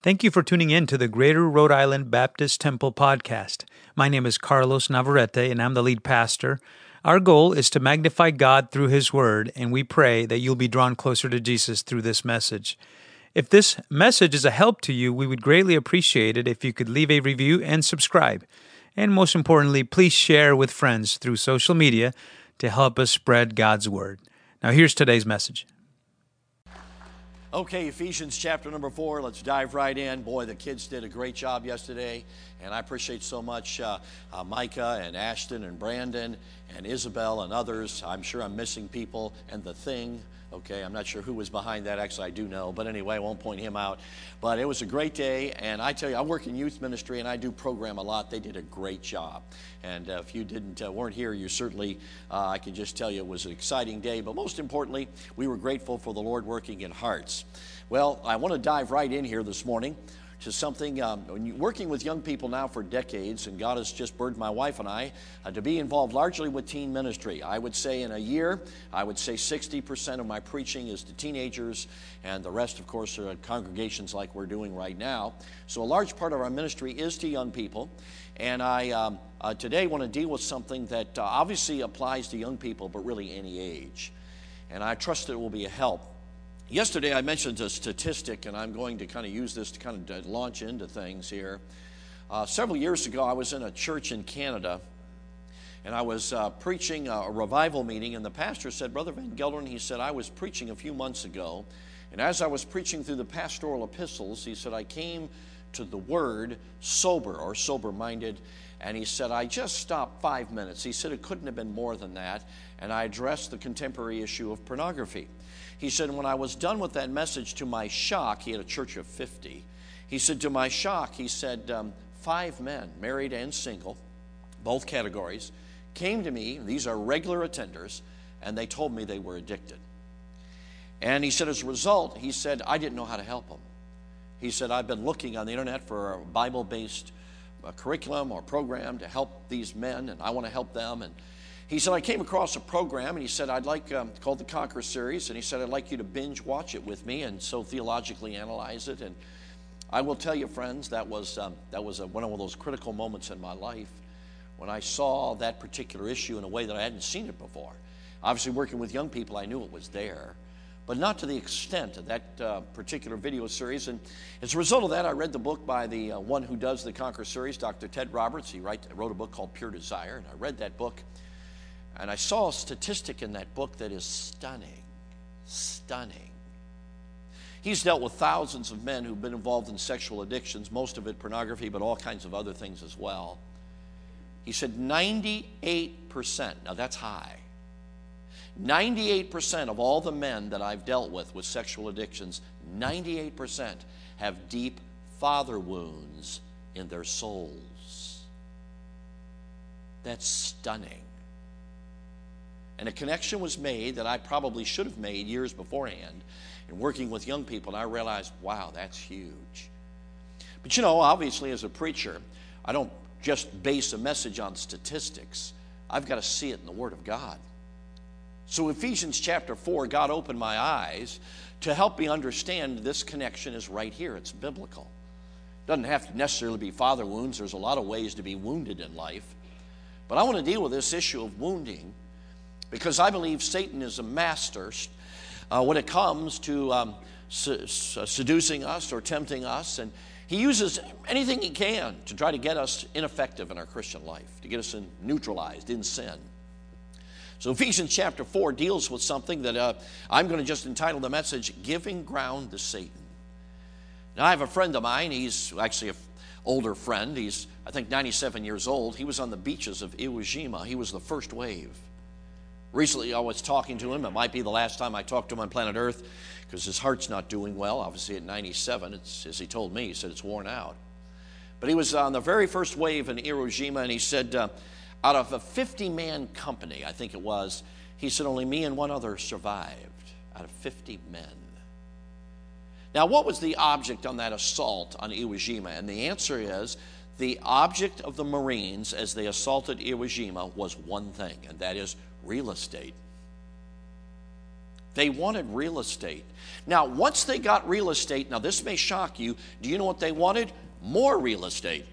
Thank you for tuning in to the Greater Rhode Island Baptist Temple podcast. My name is Carlos Navarrete, and I'm the lead pastor. Our goal is to magnify God through His Word, and we pray that you'll be drawn closer to Jesus through this message. If this message is a help to you, we would greatly appreciate it if you could leave a review and subscribe. And most importantly, please share with friends through social media to help us spread God's Word. Now, here's today's message. Okay, Ephesians chapter number 4, let's dive right in. Boy, the kids did a great job yesterday, and I appreciate so much Micah and Ashton and Brandon and Isabel and others. I'm sure I'm missing people, and The Thing. Okay, I'm not sure who was behind that. Actually, I do know, but anyway, I won't point him out. But it was a great day, and I tell you, I work in youth ministry, and I do program a lot. They did a great job. And if you weren't here, you certainly, I can just tell you it was an exciting day. But most importantly, we were grateful for the Lord working in hearts. Well, I want to dive right in here this morning to something, working with young people now for decades, and God has just burdened my wife and I to be involved largely with teen ministry. I would say in a year, 60% of my preaching is to teenagers, and the rest, of course, are at congregations like we're doing right now. So a large part of our ministry is to young people, and I today want to deal with something that obviously applies to young people, but really any age. And I trust it will be a help. Yesterday I mentioned a statistic, and I'm going to kind of use this to kind of launch into things here. Several years ago, I was in a church in Canada, and I was preaching a revival meeting, and the pastor said, "Brother Van Gelderen," he said, "I was preaching a few months ago, and as I was preaching through the pastoral epistles, he said, I came to the word sober or sober-minded, and he said, I just stopped 5 minutes. He said, it couldn't have been more than that, and I addressed the contemporary issue of pornography. He said, when I was done with that message, to my shock, he had a church of 50. He said, to my shock, he said, 5 men, married and single, both categories, came to me, these are regular attenders, and they told me they were addicted. And he said, as a result, he said, I didn't know how to help them. He said, I've been looking on the internet for a Bible-based curriculum or program to help these men, and I want to help them. And he said, I came across a program, and he said, I'd like, called the Conquer series, and he said, I'd like you to binge watch it with me and so theologically analyze it. And I will tell you, friends, that was one of those critical moments in my life when I saw that particular issue in a way that I hadn't seen it before. Obviously, working with young people, I knew it was there, but not to the extent of that particular video series. And as a result of that, I read the book by the one who does the Conquer series, Dr. Ted Roberts. He wrote a book called Pure Desire, and I read that book. And I saw a statistic in that book that is stunning. He's dealt with thousands of men who've been involved in sexual addictions, most of it pornography, but all kinds of other things as well. He said 98%, now that's high, 98% of all the men that I've dealt with sexual addictions, 98% have deep father wounds in their souls. That's stunning. And a connection was made that I probably should have made years beforehand in working with young people, and I realized, wow, that's huge. But you know, obviously as a preacher, I don't just base a message on statistics. I've got to see it in the Word of God. So Ephesians chapter 4, God opened my eyes to help me understand this connection is right here. It's biblical. It doesn't have to necessarily be father wounds. There's a lot of ways to be wounded in life. But I want to deal with this issue of wounding because I believe Satan is a master when it comes to seducing us or tempting us. And he uses anything he can to try to get us ineffective in our Christian life, to get us neutralized in sin. So Ephesians chapter 4 deals with something that I'm going to just entitle the message, Giving Ground to Satan. Now I have a friend of mine, he's actually an older friend, he's I think 97 years old. He was on the beaches of Iwo Jima. He was the first wave. Recently I was talking to him. It might be the last time I talked to him on planet Earth because his heart's not doing well. Obviously at 97, it's, as he told me, he said it's worn out. But he was on the very first wave in Iwo Jima, and he said out of a 50-man company, I think it was, he said only me and one other survived out of 50 men. Now, what was the object on that assault on Iwo Jima? And the answer is the object of the Marines as they assaulted Iwo Jima was one thing, and that is real estate. They wanted real estate. Now, once they got real estate, now this may shock you, do you know what they wanted? More real estate.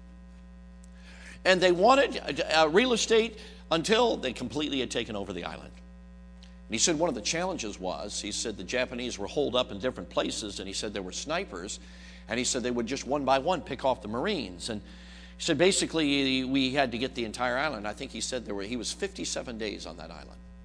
And they wanted real estate until they completely had taken over the island. And he said one of the challenges was, he said the Japanese were holed up in different places, and he said there were snipers, and he said they would just one by one pick off the Marines. And he said basically we had to get the entire island. I think he said he was 57 days on that island.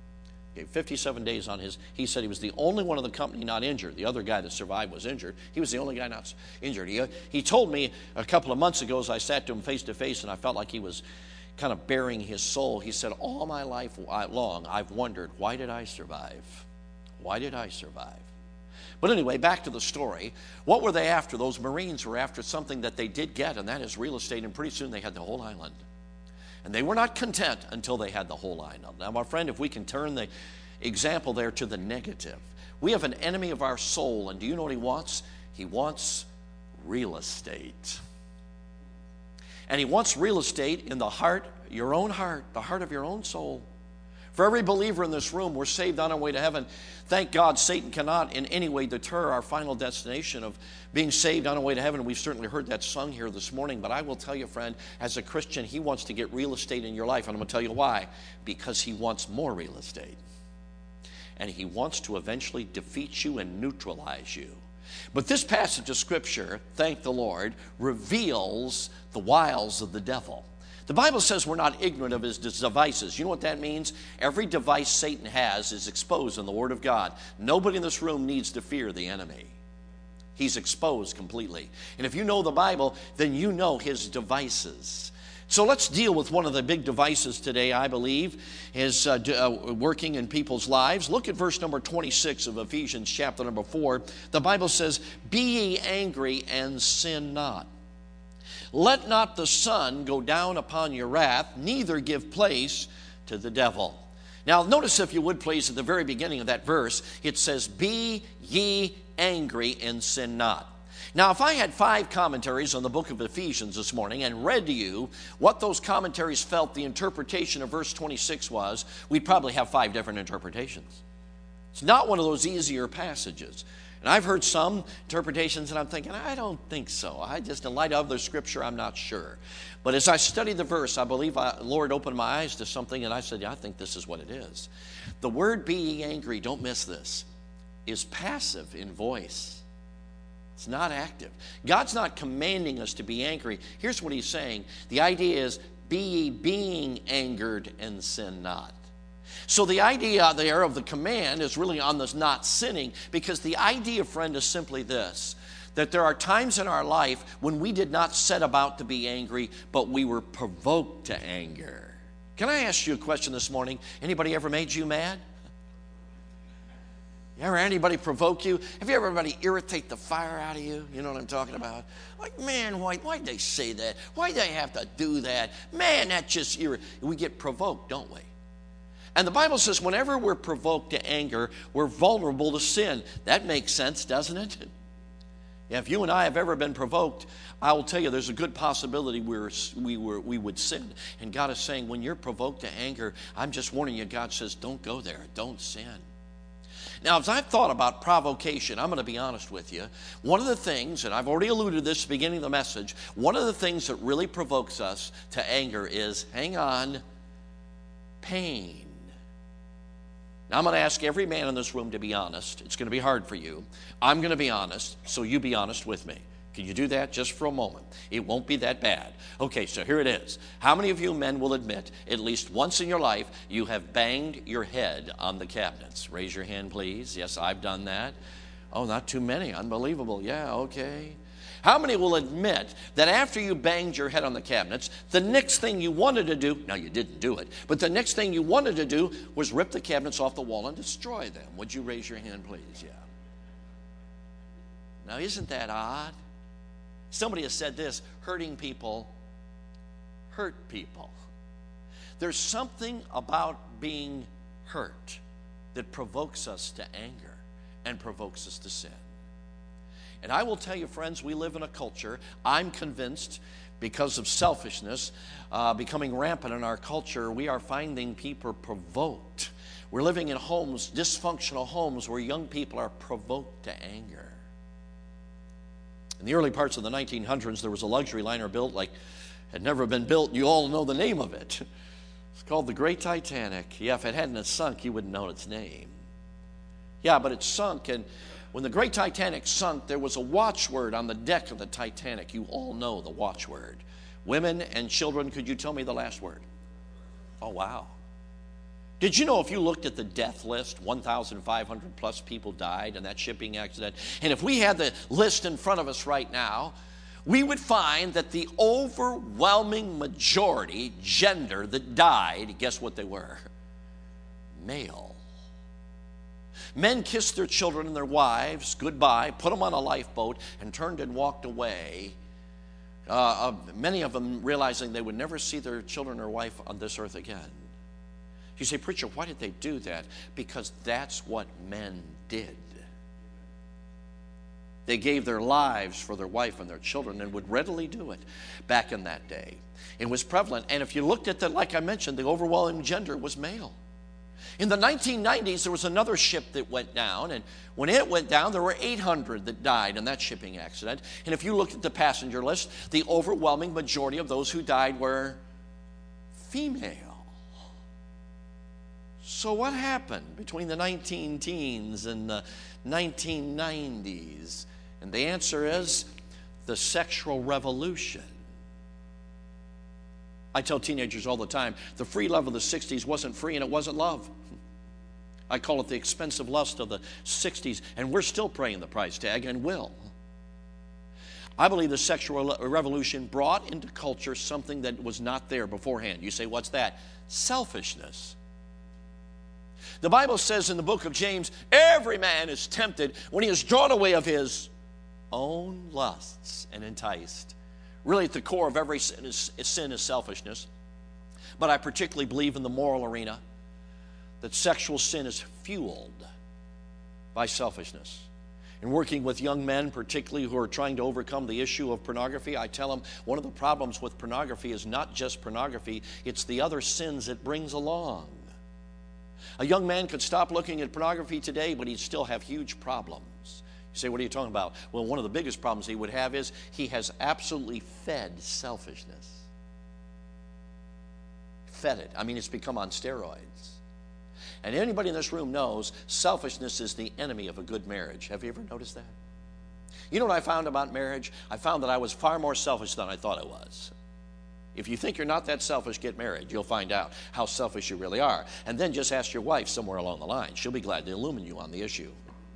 57 days on his, he said he was the only one in the company not injured. The other guy that survived was injured. He was the only guy not injured. He told me a couple of months ago as I sat to him face to face and I felt like he was kind of bearing his soul. He said, all my life long I've wondered, why did I survive? Why did I survive? But anyway, back to the story. What were they after? Those Marines were after something that they did get, and that is real estate, and pretty soon they had the whole island. And they were not content until they had the whole island. Now, my friend, if we can turn the example there to the negative. We have an enemy of our soul, and do you know what he wants? He wants real estate. And he wants real estate in the heart, your own heart, the heart of your own soul. For every believer in this room, we're saved on our way to heaven. Thank God Satan cannot in any way deter our final destination of being saved on our way to heaven. We've certainly heard that sung here this morning. But I will tell you, friend, as a Christian, he wants to get real estate in your life. And I'm going to tell you why. Because he wants more real estate. And he wants to eventually defeat you and neutralize you. But this passage of Scripture, thank the Lord, reveals the wiles of the devil. The Bible says we're not ignorant of his devices. You know what that means? Every device Satan has is exposed in the Word of God. Nobody in this room needs to fear the enemy. He's exposed completely. And if you know the Bible, then you know his devices. So let's deal with one of the big devices today, I believe, is working in people's lives. Look at verse number 26 of Ephesians chapter number 4. The Bible says, be ye angry and sin not. Let not the sun go down upon your wrath, neither give place to the devil. Now, notice if you would please, at the very beginning of that verse, it says, be ye angry and sin not. Now, if I had 5 commentaries on the book of Ephesians this morning and read to you what those commentaries felt the interpretation of verse 26 was, we'd probably have 5 different interpretations. It's not one of those easier passages. And I've heard some interpretations and I'm thinking, I don't think so. In light of the Scripture, I'm not sure. But as I studied the verse, I believe the Lord opened my eyes to something and I said, I think this is what it is. The word be ye angry, don't miss this, is passive in voice. It's not active. God's not commanding us to be angry. Here's what he's saying. The idea is, be ye being angered and sin not. So the idea there of the command is really on this not sinning, because the idea, friend, is simply this, that there are times in our life when we did not set about to be angry, but we were provoked to anger. Can I ask you a question this morning? Anybody ever made you mad? Ever anybody provoke you? Have you ever anybody irritate the fire out of you? You know what I'm talking about? Like, man, why'd they say that? Why'd they have to do that? Man, that just we get provoked, don't we? And the Bible says whenever we're provoked to anger, we're vulnerable to sin. That makes sense, doesn't it? Yeah, if you and I have ever been provoked, I will tell you there's a good possibility we would sin. And God is saying, when you're provoked to anger, I'm just warning you, God says, don't go there. Don't sin. Now, as I've thought about provocation, I'm going to be honest with you. One of the things, and I've already alluded to this at the beginning of the message, one of the things that really provokes us to anger is, hang on, pain. Now, I'm going to ask every man in this room to be honest. It's going to be hard for you. I'm going to be honest, so you be honest with me. Can you do that just for a moment? It won't be that bad. Okay, so here it is. How many of you men will admit at least once in your life you have banged your head on the cabinets? Raise your hand, please. Yes, I've done that. Oh, not too many. Unbelievable. Yeah, okay. How many will admit that after you banged your head on the cabinets, the next thing you wanted to do, now you didn't do it, but the next thing you wanted to do was rip the cabinets off the wall and destroy them? Would you raise your hand, please? Yeah. Now, isn't that odd? Somebody has said this, hurting people hurt people. There's something about being hurt that provokes us to anger and provokes us to sin. And I will tell you, friends, we live in a culture, I'm convinced, because of selfishness becoming rampant in our culture, we are finding people provoked. We're living in homes, dysfunctional homes, where young people are provoked to anger. In the early parts of the 1900s, there was a luxury liner built like had never been built. You all know the name of it. It's called the Great Titanic. Yeah, if it hadn't sunk, you wouldn't know its name. Yeah, but it sunk, and when the Great Titanic sunk, there was a watchword on the deck of the Titanic. You all know the watchword. Women and children, could you tell me the last word? Oh, wow. Did you know if you looked at the death list, 1,500 plus people died in that shipping accident? And if we had the list in front of us right now, we would find that the overwhelming majority gender that died, guess what they were? Male. Men kissed their children and their wives goodbye, put them on a lifeboat, and turned and walked away. Many of them realizing they would never see their children or wife on this earth again. You say, preacher, why did they do that? Because that's what men did. They gave their lives for their wife and their children and would readily do it back in that day. It was prevalent. And if you looked at that, like I mentioned, the overwhelming gender was male. In the 1990s, there was another ship that went down, and when it went down, there were 800 that died in that shipping accident. And if you look at the passenger list, the overwhelming majority of those who died were female. So what happened between the 19-teens and the 1990s? And the answer is the sexual revolution. I tell teenagers all the time, the free love of the 60s wasn't free and it wasn't love. I call it the expensive lust of the 60s, and we're still paying the price tag and will. I believe the sexual revolution brought into culture something that was not there beforehand. You say, what's that? Selfishness. The Bible says in the book of James, every man is tempted when he is drawn away of his own lusts and enticed. Really, at the core of every sin is selfishness. But I particularly believe in the moral arena that sexual sin is fueled by selfishness. In working with young men, particularly who are trying to overcome the issue of pornography, I tell them one of the problems with pornography is not just pornography, it's the other sins it brings along. A young man could stop looking at pornography today, but he'd still have huge problems. You say, what are you talking about? Well, one of the biggest problems he would have is he has absolutely fed selfishness. Fed it. I mean, it's become on steroids. And anybody in this room knows selfishness is the enemy of a good marriage. Have you ever noticed that? You know what I found about marriage? I found that I was far more selfish than I thought I was. If you think you're not that selfish, get married. You'll find out how selfish you really are. And then just ask your wife somewhere along the line. She'll be glad to illumine you on the issue.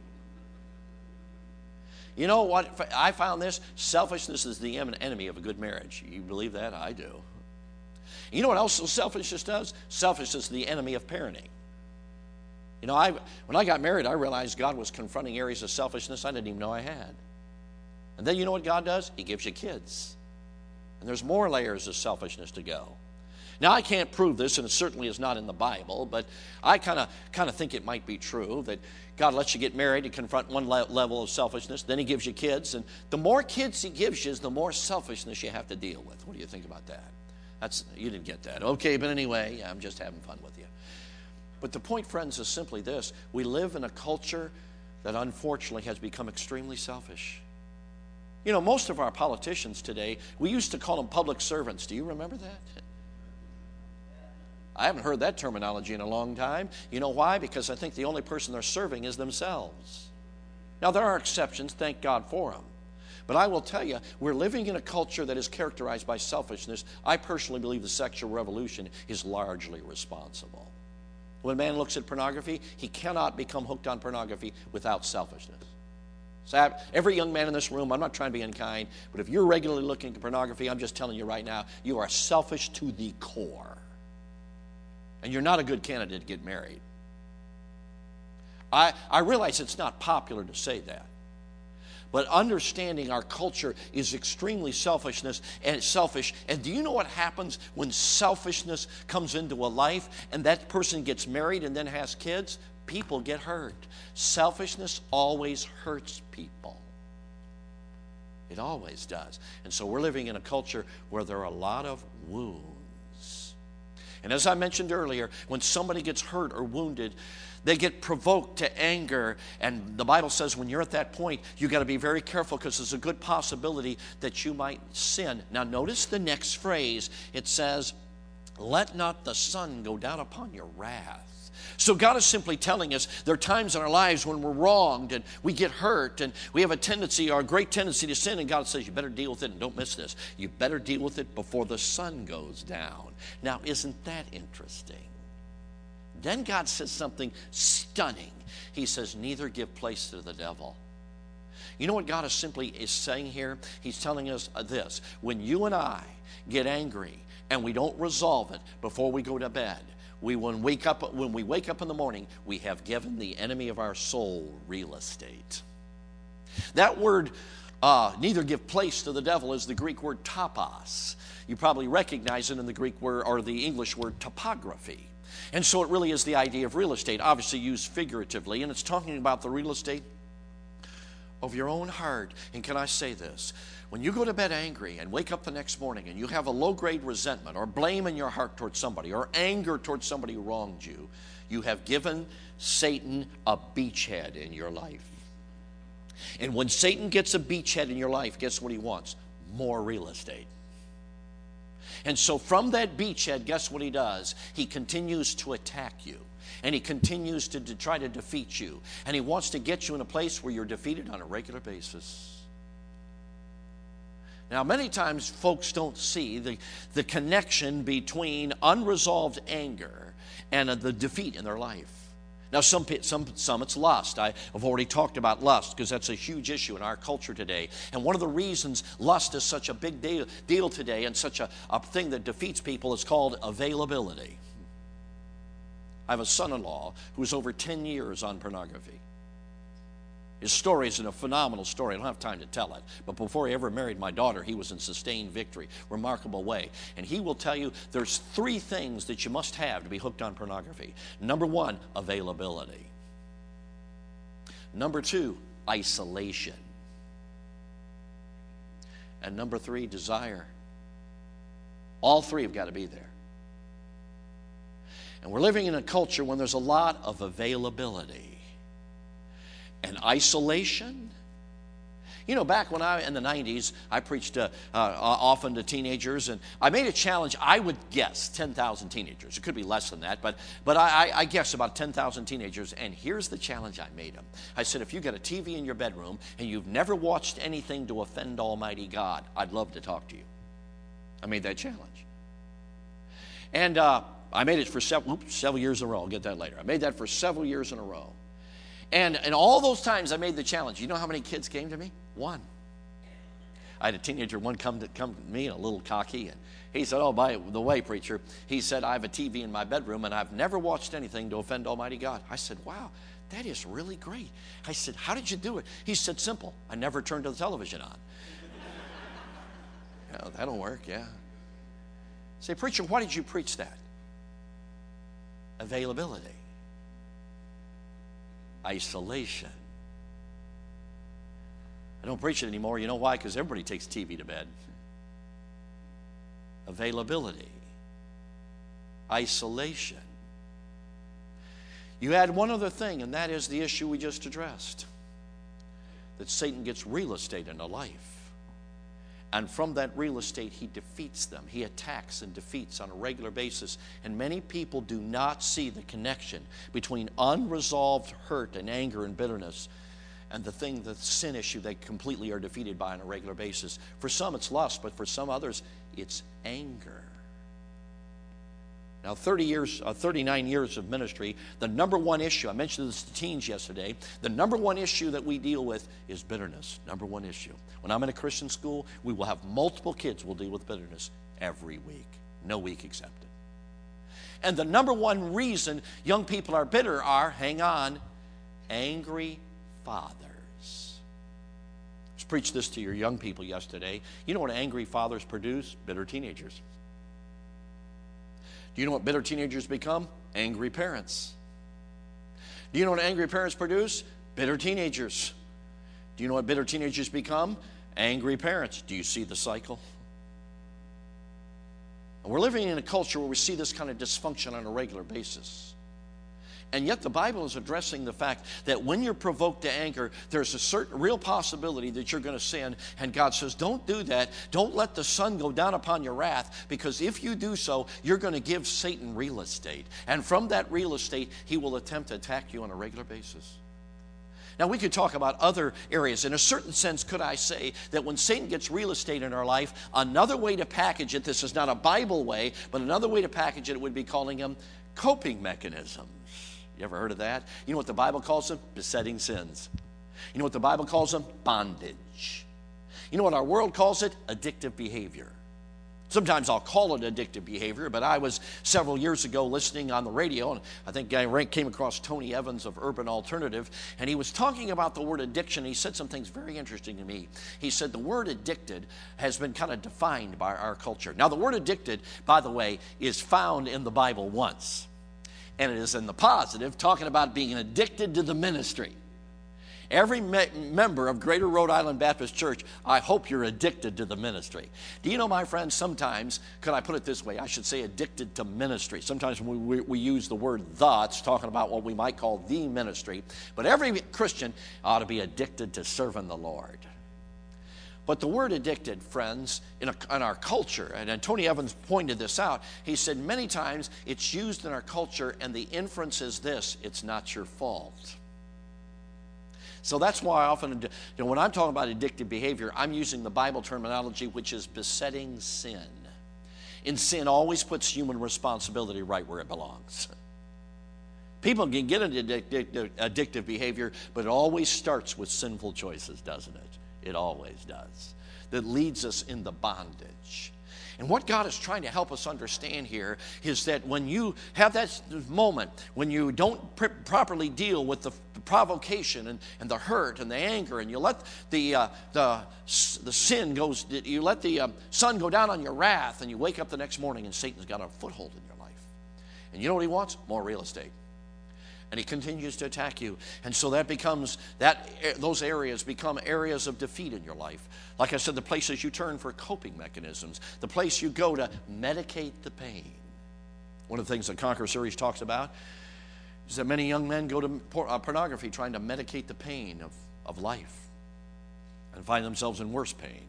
You know what? I found this. Selfishness is the enemy of a good marriage. You believe that? I do. You know what else selfishness does? Selfishness is the enemy of parenting. You know, when I got married, I realized God was confronting areas of selfishness I didn't even know I had. And then you know what God does? He gives you kids. And there's more layers of selfishness to go. Now, I can't prove this, and it certainly is not in the Bible, but I kind of think it might be true that God lets you get married to confront one level of selfishness. Then he gives you kids, and the more kids he gives you, the more selfishness you have to deal with. What do you think about that? You didn't get that. Okay, but anyway, I'm just having fun with you. But the point, friends, is simply this. We live in a culture that unfortunately has become extremely selfish. You know, most of our politicians today, we used to call them public servants. Do you remember that? I haven't heard that terminology in a long time. You know why? Because I think the only person they're serving is themselves. Now, there are exceptions, thank God for them. But I will tell you, we're living in a culture that is characterized by selfishness. I personally believe the sexual revolution is largely responsible. When a man looks at pornography, he cannot become hooked on pornography without selfishness. So every young man in this room, I'm not trying to be unkind, but if you're regularly looking at pornography, I'm just telling you right now, you are selfish to the core. And you're not a good candidate to get married. I realize it's not popular to say that. But understanding our culture is extremely selfish. And do you know what happens when selfishness comes into a life and that person gets married and then has kids? People get hurt. Selfishness always hurts people. It always does. And so we're living in a culture where there are a lot of wounds. And as I mentioned earlier, when somebody gets hurt or wounded, they get provoked to anger. And the Bible says when you're at that point, you've got to be very careful because there's a good possibility that you might sin. Now notice the next phrase. It says, let not the sun go down upon your wrath. So God is simply telling us there are times in our lives when we're wronged and we get hurt and we have a tendency or a great tendency to sin, and God says you better deal with it, and don't miss this. You better deal with it before the sun goes down. Now, isn't that interesting? Then God says something stunning. He says, neither give place to the devil. You know what God is simply saying here? He's telling us this. When you and I get angry and we don't resolve it before we go to bed, when we wake up in the morning, we have given the enemy of our soul real estate. That word, neither give place to the devil, is the Greek word topos. You probably recognize it in the Greek word or the English word topography. And so it really is the idea of real estate, obviously used figuratively, and it's talking about the real estate of your own heart. And can I say this? When you go to bed angry and wake up the next morning and you have a low-grade resentment or blame in your heart towards somebody or anger towards somebody who wronged you, you have given Satan a beachhead in your life. And when Satan gets a beachhead in your life, guess what he wants? More real estate. And so from that beachhead, guess what he does? He continues to attack you. And he continues to try to defeat you. And he wants to get you in a place where you're defeated on a regular basis. Now, many times folks don't see the connection between unresolved anger and the defeat in their life. Now, some it's lust. I've already talked about lust because that's a huge issue in our culture today. And one of the reasons lust is such a big deal today and such a thing that defeats people is called availability. I have a son-in-law who was over 10 years on pornography. His story is a phenomenal story. I don't have time to tell it. But before he ever married my daughter, he was in sustained victory, remarkable way. And he will tell you there's 3 things that you must have to be hooked on pornography. Number 1, availability. Number 2, isolation. And number 3, desire. All 3 have got to be there. And we're living in a culture when there's a lot of availability and isolation. You know, back when in the 90s, I preached often to teenagers, and I made a challenge. I would guess 10,000 teenagers. It could be less than that, but I guess about 10,000 teenagers. And here's the challenge I made them. I said, if you got a TV in your bedroom and you've never watched anything to offend Almighty God, I'd love to talk to you. I made that challenge. And I made it for several years in a row. I'll get that later. I made that for several years in a row. And all those times I made the challenge, you know how many kids came to me? 1. I had a teenager, one come to me, a little cocky, and he said, oh, by the way, preacher, he said, I have a TV in my bedroom, and I've never watched anything to offend Almighty God. I said, wow, that is really great. I said, how did you do it? He said, simple. I never turned the television on. Yeah, that'll work, yeah. Say, preacher, why did you preach that? Availability. Isolation. I don't preach it anymore. You know why? Because everybody takes TV to bed. Availability. Isolation. You add one other thing, and that is the issue we just addressed. That Satan gets real estate in a life. And from that real estate, he defeats them. He attacks and defeats on a regular basis. And many people do not see the connection between unresolved hurt and anger and bitterness and the sin issue they completely are defeated by on a regular basis. For some, it's lust, but for some others, it's anger. Now, 39 years of ministry, the number one issue, I mentioned this to teens yesterday, the number one issue that we deal with is bitterness. Number one issue. When I'm in a Christian school, we will have multiple kids will deal with bitterness every week. No week accepted. And the number one reason young people are bitter are, hang on, angry fathers. I just preached this to your young people yesterday. You know what angry fathers produce? Bitter teenagers. Do you know what bitter teenagers become? Angry parents. Do you know what angry parents produce? Bitter teenagers. Do you know what bitter teenagers become? Angry parents. Do you see the cycle? And we're living in a culture where we see this kind of dysfunction on a regular basis. And yet the Bible is addressing the fact that when you're provoked to anger, there's a certain real possibility that you're going to sin. And God says, don't do that. Don't let the sun go down upon your wrath, because if you do so, you're going to give Satan real estate. And from that real estate, he will attempt to attack you on a regular basis. Now, we could talk about other areas. In a certain sense, could I say that when Satan gets real estate in our life, another way to package it, this is not a Bible way, but another way to package it would be calling them coping mechanisms. You ever heard of that? You know what the Bible calls them? Besetting sins. You know what the Bible calls them? Bondage. You know what our world calls it? Addictive behavior. Sometimes I'll call it addictive behavior, but I was several years ago listening on the radio, and I think I came across Tony Evans of Urban Alternative, and he was talking about the word addiction. He said some things very interesting to me. He said the word addicted has been kind of defined by our culture. Now, the word addicted, by the way, is found in the Bible once. And it is in the positive, talking about being addicted to the ministry. Every member of Greater Rhode Island Baptist Church, I hope you're addicted to the ministry. Do you know, my friends, sometimes, could I put it this way, I should say addicted to ministry. Sometimes when we use the word the, it's talking about what we might call the ministry. But every Christian ought to be addicted to serving the Lord. But the word addicted, friends, in our culture, and Tony Evans pointed this out, he said many times it's used in our culture, and the inference is this: it's not your fault. So that's why I often, when I'm talking about addictive behavior, I'm using the Bible terminology, which is besetting sin. And sin always puts human responsibility right where it belongs. People can get into addictive behavior, but it always starts with sinful choices, doesn't it? It always does. That leads us into bondage. And what God is trying to help us understand here is that when you have that moment, when you don't properly deal with the provocation and the hurt and the anger, and you let the sin goes, you let the sun go down on your wrath, and you wake up the next morning and Satan's got a foothold in your life. And you know what he wants? More real estate. And he continues to attack you. And so that becomes, those areas become areas of defeat in your life. Like I said, the places you turn for coping mechanisms, the place you go to medicate the pain. One of the things the Conquer series talks about is that many young men go to pornography trying to medicate the pain of life and find themselves in worse pain.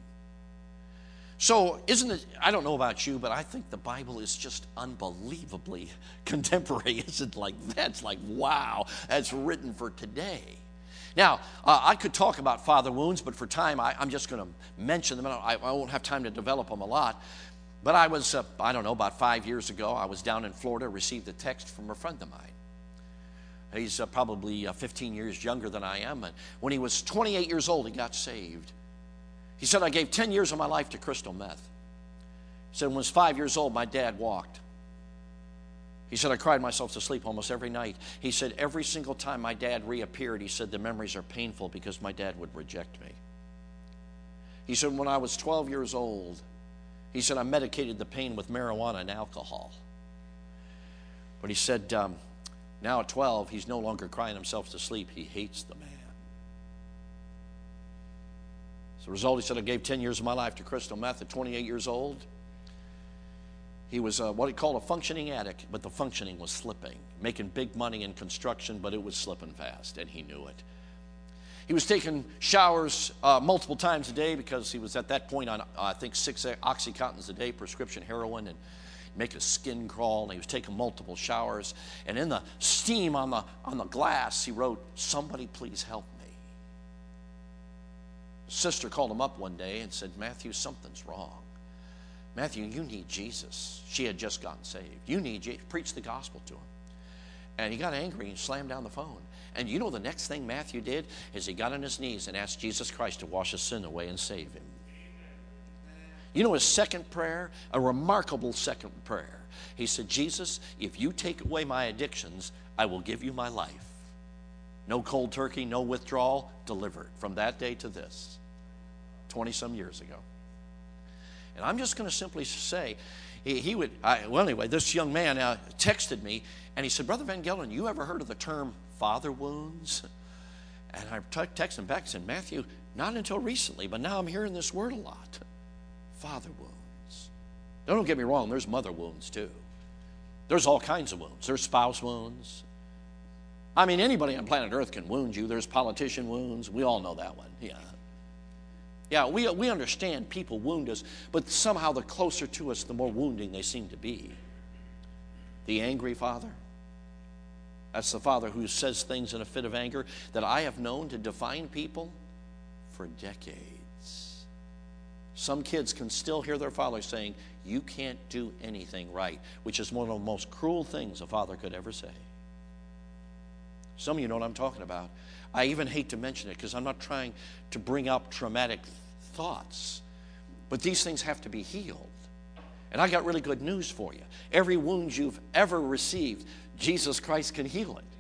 So isn't it, I don't know about you, but I think the Bible is just unbelievably contemporary. Isn't like, that's like, wow, that's written for today. Now, I could talk about father wounds, but for time, I'm just going to mention them. I won't have time to develop them a lot. But I was, I don't know, about 5 years ago, I was down in Florida, received a text from a friend of mine. He's probably 15 years younger than I am. And when he was 28 years old, he got saved. He said, I gave 10 years of my life to crystal meth. He said, when I was 5 years old, my dad walked. He said, I cried myself to sleep almost every night. He said, every single time my dad reappeared, he said, the memories are painful because my dad would reject me. He said, when I was 12 years old, he said, I medicated the pain with marijuana and alcohol. But he said, now at 12, he's no longer crying himself to sleep. He hates the man. As a result, he said, I gave 10 years of my life to crystal meth. At 28 years old, he was what he called a functioning addict, but the functioning was slipping, making big money in construction, but it was slipping fast, and he knew it. He was taking showers multiple times a day because he was at that point on, I think, 6 Oxycontins a day, prescription heroin, and make his skin crawl, and he was taking multiple showers. And in the steam on the glass, he wrote, somebody please help me. Sister called him up one day and said, Matthew, something's wrong. Matthew, you need Jesus. She had just gotten saved. You need Jesus. Preach the gospel to him. And he got angry and slammed down the phone. And you know the next thing Matthew did is he got on his knees and asked Jesus Christ to wash his sin away and save him. You know his second prayer? A remarkable second prayer. He said, Jesus, if you take away my addictions, I will give you my life. No cold turkey, no withdrawal, delivered from that day to this. 20-some years ago. And I'm just going to simply say, anyway, this young man texted me, and he said, Brother Van Gelder, you ever heard of the term father wounds? And I texted him back and said, Matthew, not until recently, but now I'm hearing this word a lot. Father wounds. Now, don't get me wrong, there's mother wounds too. There's all kinds of wounds. There's spouse wounds. I mean, anybody on planet Earth can wound you. There's politician wounds. We all know that one. Yeah. Yeah, we understand people wound us, but somehow the closer to us, the more wounding they seem to be. The angry father. That's the father who says things in a fit of anger that I have known to define people for decades. Some kids can still hear their father saying, you can't do anything right, which is one of the most cruel things a father could ever say. Some of you know what I'm talking about. I even hate to mention it because I'm not trying to bring up traumatic thoughts. But these things have to be healed. And I got really good news for you. Every wound you've ever received, Jesus Christ can heal it.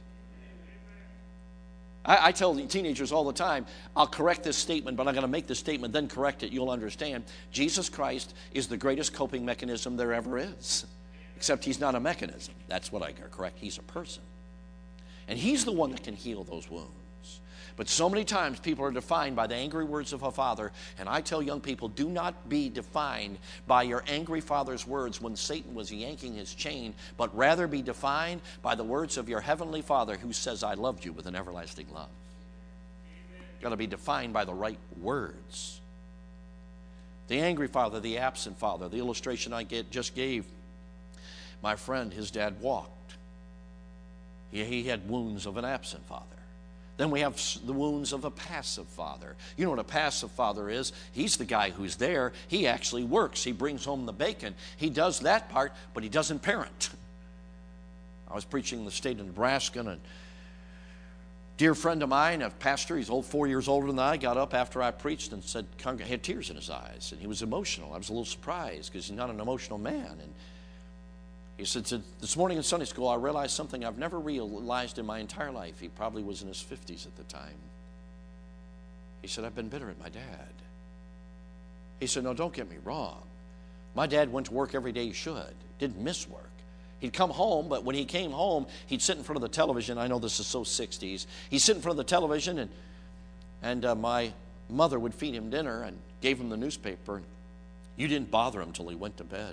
I tell the teenagers all the time, I'll correct this statement, but I'm going to make this statement, then correct it. You'll understand. Jesus Christ is the greatest coping mechanism there ever is. Except he's not a mechanism. That's what I correct. He's a person. And he's the one that can heal those wounds. But so many times people are defined by the angry words of a father. And I tell young people, do not be defined by your angry father's words when Satan was yanking his chain, but rather be defined by the words of your heavenly Father who says, I loved you with an everlasting love. You've got to be defined by the right words. The angry father, the absent father, the illustration I just gave, my friend, his dad walked. He had wounds of an absent father. Then we have the wounds of a passive father. You know what a passive father is? He's the guy who's there. He actually works. He brings home the bacon. He does that part, but he doesn't parent. I was preaching in the state of Nebraska, and a dear friend of mine, a pastor, he's 4 years older than I, got up after I preached and said, had tears in his eyes, and he was emotional. I was a little surprised because he's not an emotional man. And he said, this morning in Sunday school, I realized something I've never realized in my entire life. He probably was in his 50s at the time. He said, I've been bitter at my dad. He said, no, don't get me wrong. My dad went to work every day he should, didn't miss work. He'd come home, but when he came home, he'd sit in front of the television. I know this is so 60s. He'd sit in front of the television, and my mother would feed him dinner and gave him the newspaper. You didn't bother him till he went to bed.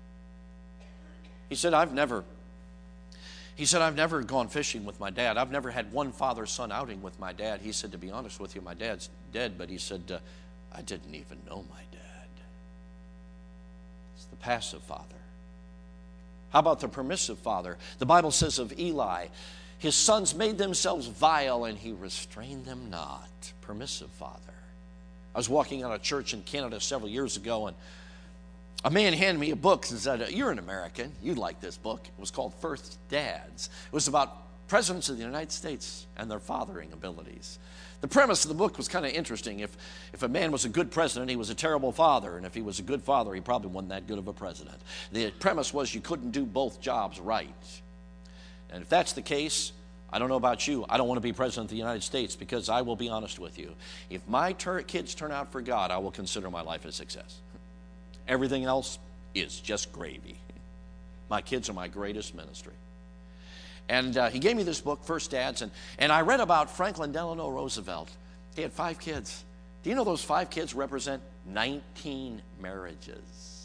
He said, I've never gone fishing with my dad. I've never had one father-son outing with my dad. He said, to be honest with you, my dad's dead, but he said, I didn't even know my dad. It's the passive father. How about the permissive father? The Bible says of Eli, his sons made themselves vile and he restrained them not. Permissive father. I was walking out of church in Canada several years ago, and a man handed me a book and said, you're an American, you'd like this book. It was called First Dads. It was about presidents of the United States and their fathering abilities. The premise of the book was kind of interesting. If a man was a good president, he was a terrible father. And if he was a good father, he probably wasn't that good of a president. The premise was you couldn't do both jobs right. And if that's the case, I don't know about you, I don't want to be president of the United States, because I will be honest with you. If my kids turn out for God, I will consider my life a success. Everything else is just gravy. My kids are my greatest ministry. And he gave me this book, First Dads, and I read about Franklin Delano Roosevelt. He had 5 kids. Do you know those 5 kids represent 19 marriages?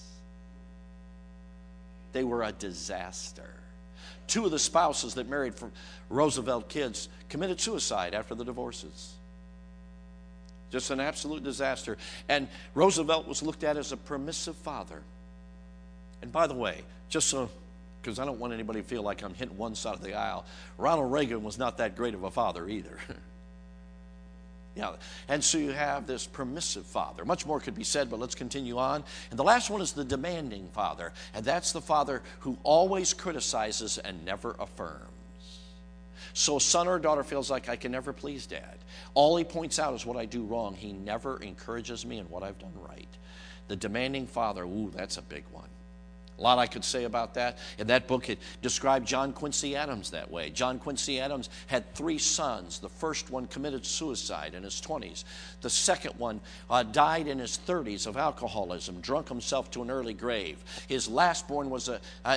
They were a disaster. 2 of the spouses that married for Roosevelt kids committed suicide after the divorces. Just an absolute disaster. And Roosevelt was looked at as a permissive father. And by the way, just so, because I don't want anybody to feel like I'm hitting one side of the aisle, Ronald Reagan was not that great of a father either. Yeah, and so you have this permissive father. Much more could be said, but let's continue on. And the last one is the demanding father. And that's the father who always criticizes and never affirms. So a son or a daughter feels like, I can never please dad. All he points out is what I do wrong. He never encourages me in what I've done right. The demanding father, ooh, that's a big one. A lot I could say about that. In that book, it described John Quincy Adams that way. John Quincy Adams had 3 sons. The first one committed suicide in his 20s. The second one died in his 30s of alcoholism, drunk himself to an early grave. His last born was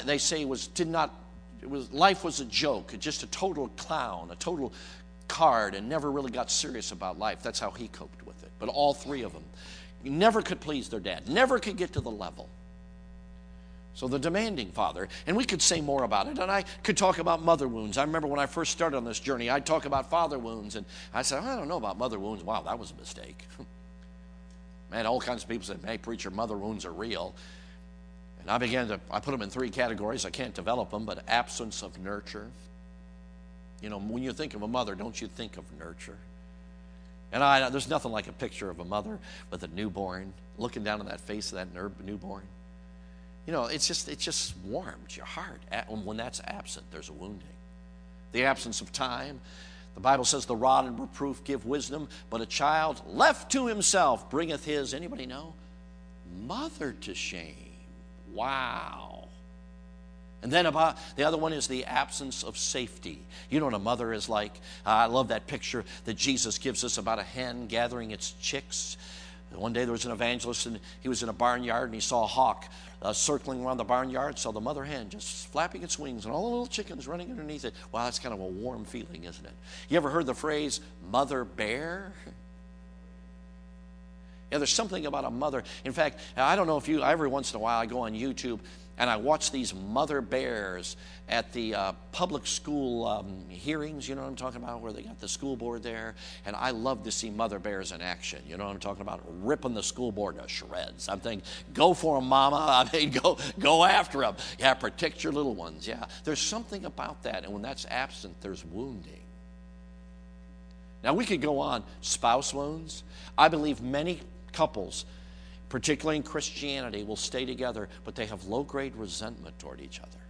life was a joke, just a total clown, a total card, and never really got serious about life. That's how he coped with it. But all 3 of them never could please their dad, never could get to the level. So the demanding father, and we could say more about it, and I could talk about mother wounds. I remember when I first started on this journey, I'd talk about father wounds, and I said, I don't know about mother wounds. Wow, that was a mistake. Man, all kinds of people said, hey, preacher, mother wounds are real. And I put them in 3 categories. I can't develop them, but absence of nurture. You know, when you think of a mother, don't you think of nurture? And there's nothing like a picture of a mother with a newborn, looking down on that face of that newborn. You know, it just warms your heart. When that's absent, there's a wounding. The absence of time. The Bible says the rod and reproof give wisdom, but a child left to himself bringeth his, anybody know? Mother to shame. Wow. And then the other one is the absence of safety. You know what a mother is like? I love that picture that Jesus gives us about a hen gathering its chicks. One day there was an evangelist, and he was in a barnyard, and he saw a hawk circling around the barnyard, saw the mother hen just flapping its wings and all the little chickens running underneath it. Wow, that's kind of a warm feeling, isn't it? You ever heard the phrase, mother bear? Yeah, there's something about a mother. In fact, I don't know if every once in a while I go on YouTube and I watch these mother bears at the public school hearings, you know what I'm talking about, where they got the school board there. And I love to see mother bears in action. You know what I'm talking about? Ripping the school board to shreds. I'm thinking, go for them, mama. I mean, go after them. Yeah, protect your little ones. Yeah, there's something about that. And when that's absent, there's wounding. Now, we could go on. Spouse wounds. I believe many couples, particularly in Christianity, will stay together, but they have low-grade resentment toward each other.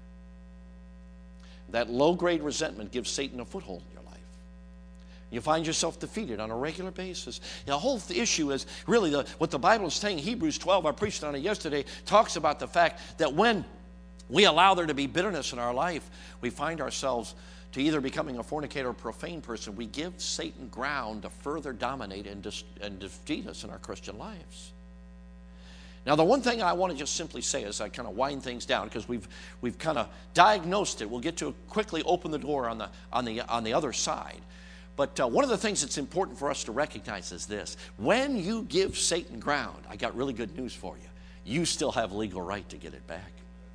That low-grade resentment gives Satan a foothold in your life. You find yourself defeated on a regular basis. The whole issue is really what the Bible is saying. Hebrews 12, I preached on it yesterday, talks about the fact that when we allow there to be bitterness in our life, we find ourselves to either becoming a fornicator or profane person. We give Satan ground to further dominate and defeat us in our Christian lives. Now, the one thing I want to just simply say as I kind of wind things down, because we've kind of diagnosed it. We'll get to quickly open the door on the other side. But one of the things that's important for us to recognize is this: when you give Satan ground, I got really good news for you. You still have legal right to get it back.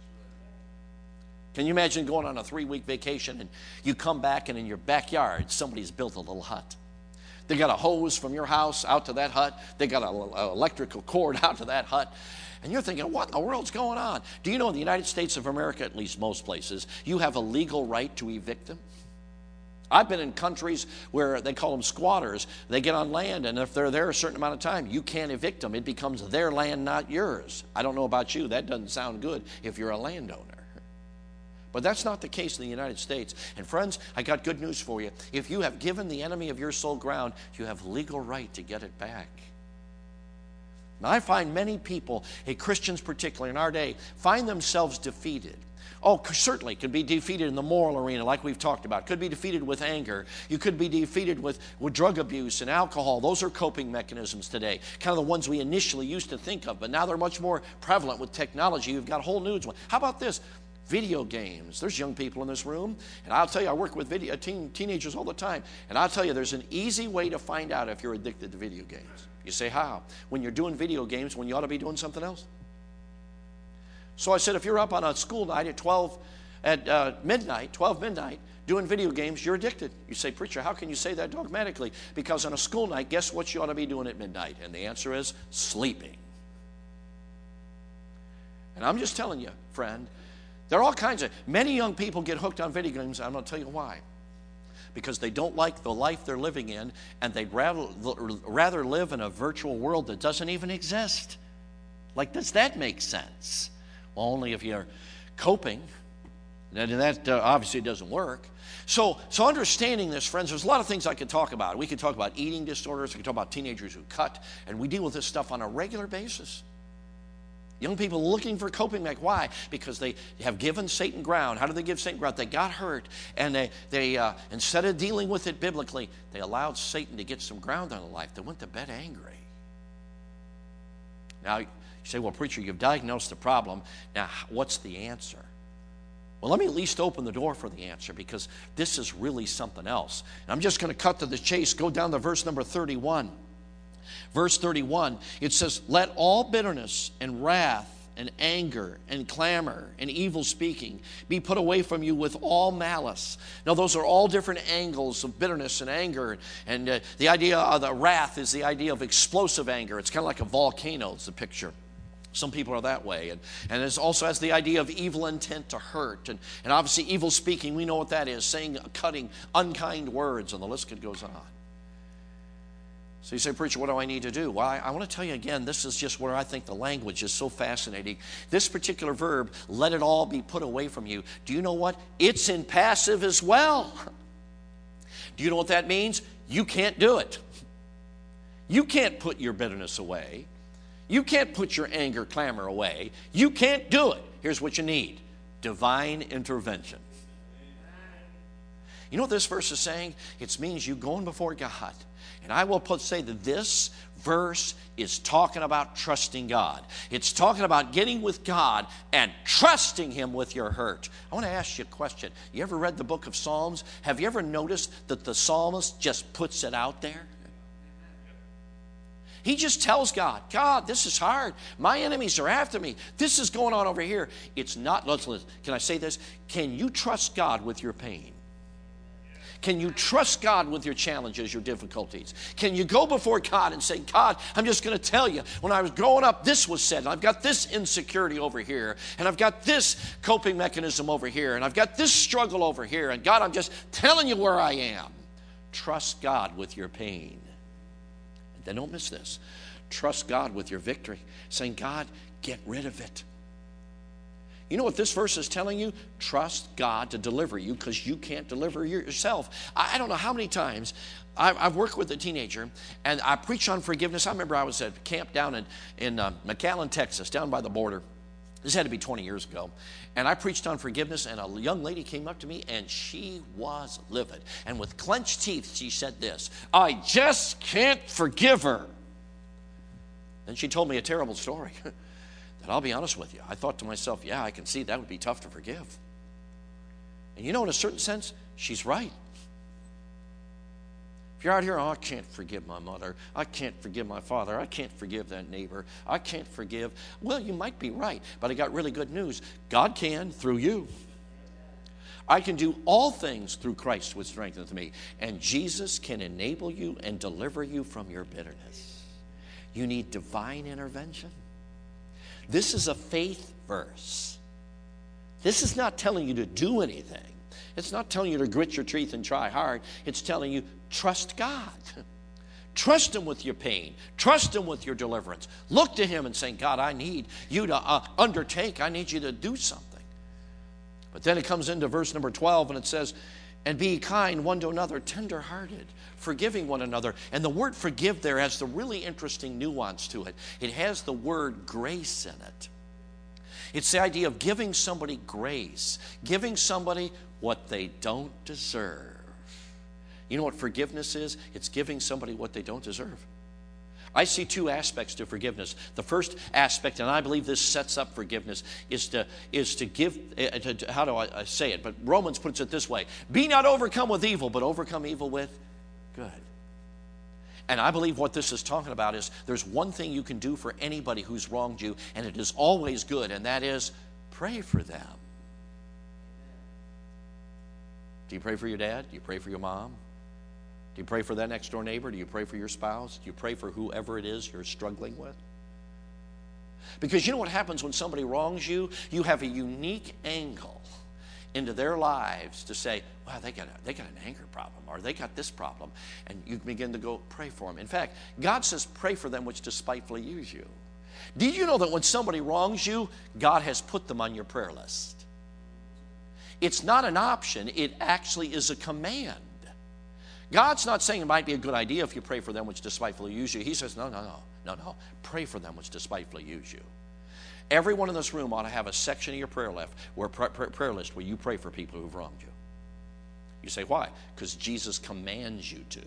Can you imagine going on a 3-week vacation and you come back and in your backyard somebody's built a little hut? They got a hose from your house out to that hut. They got an electrical cord out to that hut. And you're thinking, what in the world's going on? Do you know in the United States of America, at least most places, you have a legal right to evict them? I've been in countries where they call them squatters. They get on land, and if they're there a certain amount of time, you can't evict them. It becomes their land, not yours. I don't know about you. That doesn't sound good if you're a landowner. But that's not the case in the United States. And friends, I got good news for you. If you have given the enemy of your soul ground, you have legal right to get it back. Now, I find many people, Christians particularly in our day, find themselves defeated. Oh, certainly could be defeated in the moral arena like we've talked about. Could be defeated with anger. You could be defeated with drug abuse and alcohol. Those are coping mechanisms today. Kind of the ones we initially used to think of, but now they're much more prevalent with technology. You've got whole new ones. How about this? Video games. There's young people in this room, and I'll tell you, I work with teenagers all the time, and I'll tell you, there's an easy way to find out if you're addicted to video games. You say, how? When you're doing video games when you ought to be doing something else. So I said, if you're up on a school night at 12 midnight, doing video games, you're addicted. You say, preacher, how can you say that dogmatically? Because on a school night, guess what you ought to be doing at midnight? And the answer is sleeping. And I'm just telling you, friend, there are all kinds of, many young people get hooked on video games. I'm going to tell you why. Because they don't like the life they're living in, and they'd rather live in a virtual world that doesn't even exist. Like, does that make sense? Well, only if you're coping. That obviously doesn't work. So understanding this, friends, there's a lot of things I could talk about. We could talk about eating disorders. We could talk about teenagers who cut, and we deal with this stuff on a regular basis. Young people looking for coping mechanisms. Why? Because they have given Satan ground. How do they give Satan ground? They got hurt, and they instead of dealing with it biblically, they allowed Satan to get some ground on their life. They went to bed angry. Now, you say, well, preacher, you've diagnosed the problem. Now, what's the answer? Well, let me at least open the door for the answer, because this is really something else. And I'm just going to cut to the chase. Go down to verse number 31. Verse 31, it says, let all bitterness and wrath and anger and clamor and evil speaking be put away from you with all malice. Now, those are all different angles of bitterness and anger. And the idea of the wrath is the idea of explosive anger. It's kind of like a volcano, it's the picture. Some people are that way. And it also has the idea of evil intent to hurt. And obviously evil speaking, we know what that is, saying, cutting, unkind words, and the list goes on. So you say, preacher, what do I need to do? Well, I want to tell you again, this is just where I think the language is so fascinating. This particular verb, let it all be put away from you. Do you know what? It's in passive as well. Do you know what that means? You can't do it. You can't put your bitterness away. You can't put your anger, clamor away. You can't do it. Here's what you need: divine intervention. You know what this verse is saying? It means you going before God. And I will say that this verse is talking about trusting God. It's talking about getting with God and trusting Him with your hurt. I want to ask you a question. You ever read the book of Psalms? Have you ever noticed that the psalmist just puts it out there? He just tells God, God, this is hard. My enemies are after me. This is going on over here. It's not, listen, can I say this? Can you trust God with your pain? Can you trust God with your challenges, your difficulties? Can you go before God and say, God, I'm just going to tell you, when I was growing up, this was said, and I've got this insecurity over here, and I've got this coping mechanism over here, and I've got this struggle over here, and God, I'm just telling you where I am. Trust God with your pain. Then don't miss this. Trust God with your victory, saying, God, get rid of it. You know what this verse is telling you? Trust God to deliver you, because you can't deliver yourself. I don't know how many times I've worked with a teenager, and I preached on forgiveness. I remember I was at camp down in McAllen, Texas, down by the border. This had to be 20 years ago. And I preached on forgiveness, and a young lady came up to me, and she was livid. And with clenched teeth, she said this: I just can't forgive her. Then she told me a terrible story. And I'll be honest with you, I thought to myself, yeah, I can see that would be tough to forgive. And you know, in a certain sense, she's right. If you're out here, oh, I can't forgive my mother, I can't forgive my father, I can't forgive that neighbor, I can't forgive. Well, you might be right, but I got really good news. God can through you. I can do all things through Christ which strengthens me. And Jesus can enable you and deliver you from your bitterness. You need divine intervention. This is a faith verse. This is not telling you to do anything. It's not telling you to grit your teeth and try hard. It's telling you, trust God. Trust Him with your pain. Trust Him with your deliverance. Look to Him and say, God, I need you to undertake. I need you to do something. But then it comes into verse number 12, and it says, and be kind one to another, tender-hearted, forgiving one another. And the word forgive there has the really interesting nuance to it. It has the word grace in it. It's the idea of giving somebody grace, giving somebody what they don't deserve. You know what forgiveness is? It's giving somebody what they don't deserve. I see two aspects to forgiveness. The first aspect, and I believe this sets up forgiveness, is to give, how do I say it? But Romans puts it this way: be not overcome with evil, but overcome evil with good. And I believe what this is talking about is there's one thing you can do for anybody who's wronged you, and it is always good, and that is pray for them. Do you pray for your dad? Do you pray for your mom? Do you pray for that next door neighbor? Do you pray for your spouse? Do you pray for whoever it is you're struggling with? Because you know what happens when somebody wrongs you? You have a unique angle into their lives to say, wow, they got an anger problem, or they got this problem. And you begin to go pray for them. In fact, God says pray for them which despitefully use you. Did you know that when somebody wrongs you, God has put them on your prayer list? It's not an option. It actually is a command. God's not saying it might be a good idea if you pray for them which despitefully use you. He says, no. Pray for them which despitefully use you. Everyone in this room ought to have a section of your prayer list where you pray for people who've wronged you. You say, why? Because Jesus commands you to.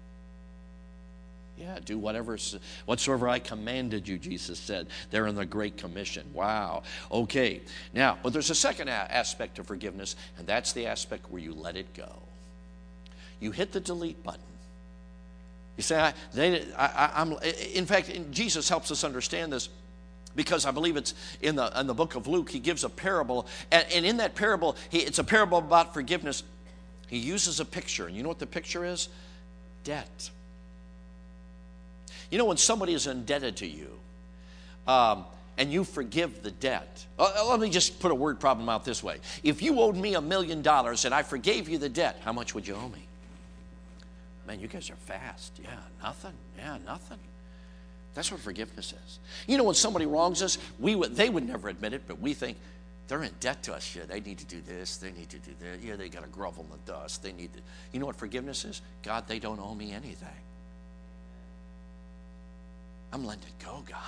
Yeah, do whatsoever I commanded you, Jesus said. They're in the Great Commission. Wow. Okay. Now, but there's a second aspect of forgiveness, and that's the aspect where you let it go. You hit the delete button. You say, in fact, Jesus helps us understand this Because I believe it's in the book of Luke, he gives a parable. And in that parable, it's a parable about forgiveness. He uses a picture. And you know what the picture is? Debt. You know, when somebody is indebted to you, and you forgive the debt. Let me just put a word problem out this way. If you owed me $1 million and I forgave you the debt, how much would you owe me? Man, you guys are fast. Yeah, nothing. Yeah, nothing. That's what forgiveness is. You know, when somebody wrongs us, they would never admit it, but we think they're in debt to us. Yeah, they need to do this. They need to do that. Yeah, they got to grovel in the dust. They need to. You know what forgiveness is? God, they don't owe me anything. I'm letting it go, God.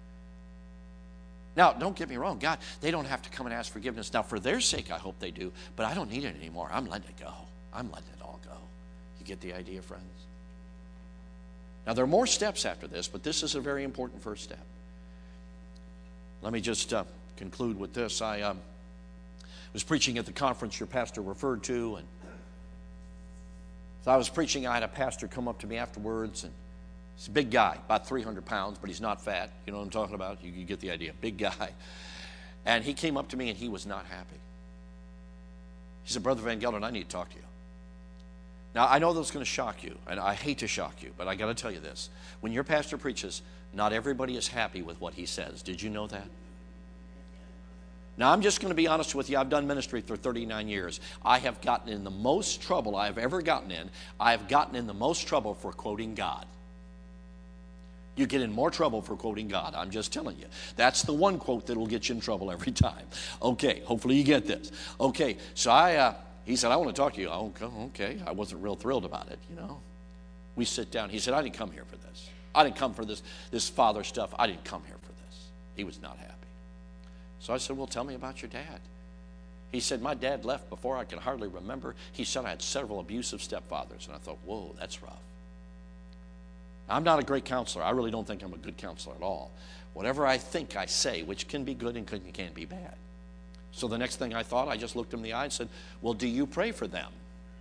Now, don't get me wrong. God, they don't have to come and ask forgiveness. Now, for their sake, I hope they do, but I don't need it anymore. I'm letting it go. I'm letting it all go. You get the idea, friends? Now, there are more steps after this, but this is a very important first step. Let me just conclude with this. I was preaching at the conference your pastor referred to, and so I was preaching. I had a pastor come up to me afterwards, and he's a big guy, about 300 pounds, but he's not fat. You know what I'm talking about? You get the idea. Big guy. And he came up to me, and he was not happy. He said, Brother Van Gelder, I need to talk to you. Now, I know that's going to shock you, and I hate to shock you, but I got to tell you this. When your pastor preaches, not everybody is happy with what he says. Did you know that? Now, I'm just going to be honest with you. I've done ministry for 39 years. I have gotten in the most trouble I have ever gotten in. I have gotten in the most trouble for quoting God. You get in more trouble for quoting God. I'm just telling you. That's the one quote that will get you in trouble every time. Okay, hopefully you get this. Okay, so he said, I want to talk to you. Oh, okay. I wasn't real thrilled about it, you know. We sit down. He said, I didn't come here for this. I didn't come for this father stuff. I didn't come here for this. He was not happy. So I said, well, tell me about your dad. He said, my dad left before I could hardly remember. He said I had several abusive stepfathers. And I thought, whoa, that's rough. I'm not a great counselor. I really don't think I'm a good counselor at all. Whatever I think I say, which can be good and can be bad. So the next thing I thought, I just looked him in the eye and said, well, do you pray for them?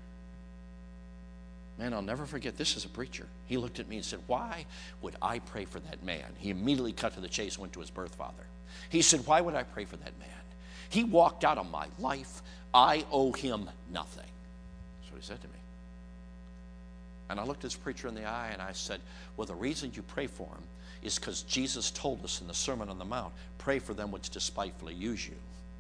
Man, I'll never forget, this is a preacher. He looked at me and said, why would I pray for that man? He immediately cut to the chase and went to his birth father. He said, why would I pray for that man? He walked out of my life. I owe him nothing. That's what he said to me. And I looked this preacher in the eye and I said, well, the reason you pray for him is because Jesus told us in the Sermon on the Mount, pray for them which despitefully use you.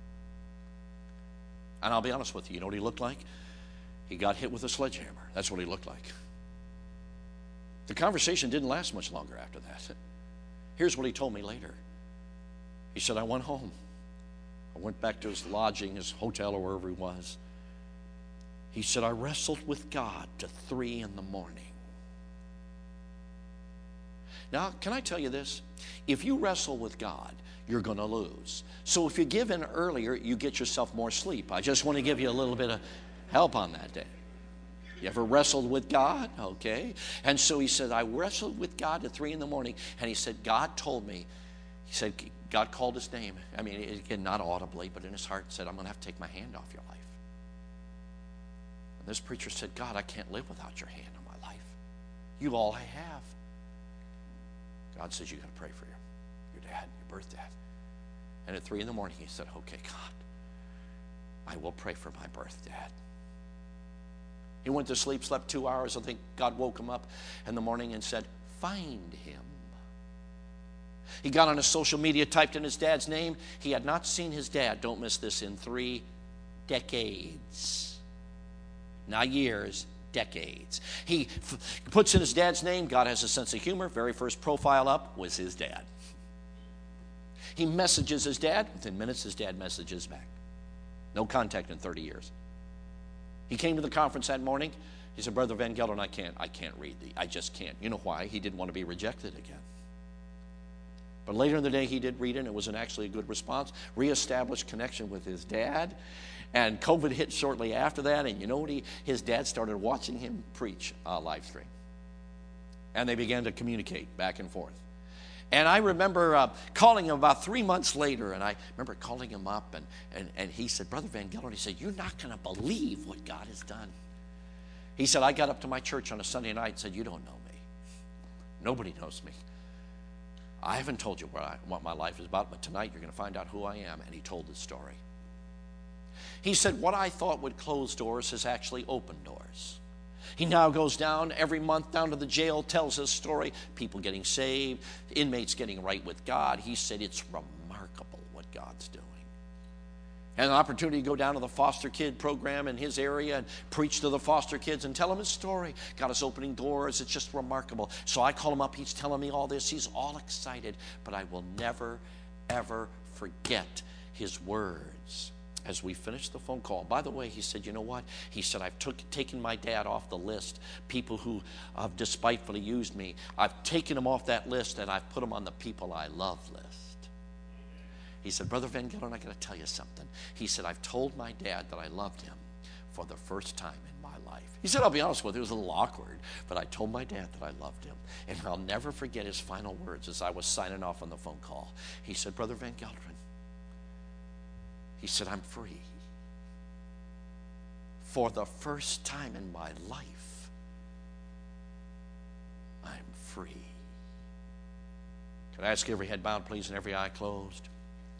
And I'll be honest with you, you know what he looked like? He got hit with a sledgehammer. That's what he looked like. The conversation didn't last much longer after that. Here's what he told me later. He said, I went home. I went back to his lodging, his hotel, or wherever he was. He said, I wrestled with God to 3 in the morning. Now, can I tell you this? If you wrestle with God, you're going to lose. So if you give in earlier, you get yourself more sleep. I just want to give you a little bit of help on that day. You ever wrestled with God? Okay. And so he said, I wrestled with God at 3 in the morning. And he said, God told me, he said, God called his name. I mean, again, not audibly, but in his heart said, I'm going to have to take my hand off your life. And this preacher said, God, I can't live without your hand on my life. You all I have. God says, you got to pray for your dad, your birth dad. And at 3 in the morning, he said, okay, God, I will pray for my birth dad. He went to sleep, slept 2 hours. I think God woke him up in the morning and said, find him. He got on his social media, typed in his dad's name. He had not seen his dad, don't miss this, in 3 decades. Not years, decades. He puts in his dad's name. God has a sense of humor. Very first profile up was his dad. He messages his dad. Within minutes, his dad messages back. No contact in 30 years. He came to the conference that morning. He said, Brother Van Gelder, I can't read I just can't. You know why? He didn't want to be rejected again. But later in the day, he did read it, and it was actually a good response. Reestablished connection with his dad. And COVID hit shortly after that, and you know what? His dad started watching him preach live stream. And they began to communicate back and forth. And I remember calling him about 3 months later, and I remember calling him up, and he said, Brother Van Gelder, he said, you're not going to believe what God has done. He said, I got up to my church on a Sunday night and said, you don't know me. Nobody knows me. I haven't told you what my life is about, but tonight you're going to find out who I am. And he told the story. He said, what I thought would close doors has actually opened doors. He now goes down every month down to the jail, tells his story, people getting saved, inmates getting right with God. He said, it's remarkable what God's doing. Had an opportunity to go down to the foster kid program in his area and preach to the foster kids and tell them his story. God is opening doors. It's just remarkable. So I call him up. He's telling me all this. He's all excited. But I will never, ever forget his words as we finished the phone call. By the way, he said, you know what? He said, I've taken my dad off the list. People who have despitefully used me, I've taken him off that list and I've put him on the people I love list. He said, Brother Van Gelderen, I got to tell you something. He said, I've told my dad that I loved him for the first time in my life. He said, I'll be honest with you, it was a little awkward, but I told my dad that I loved him. And I'll never forget his final words as I was signing off on the phone call. He said, Brother Van Gelderen, he said, I'm free. For the first time in my life, I'm free. Could I ask every head bowed, please, and every eye closed?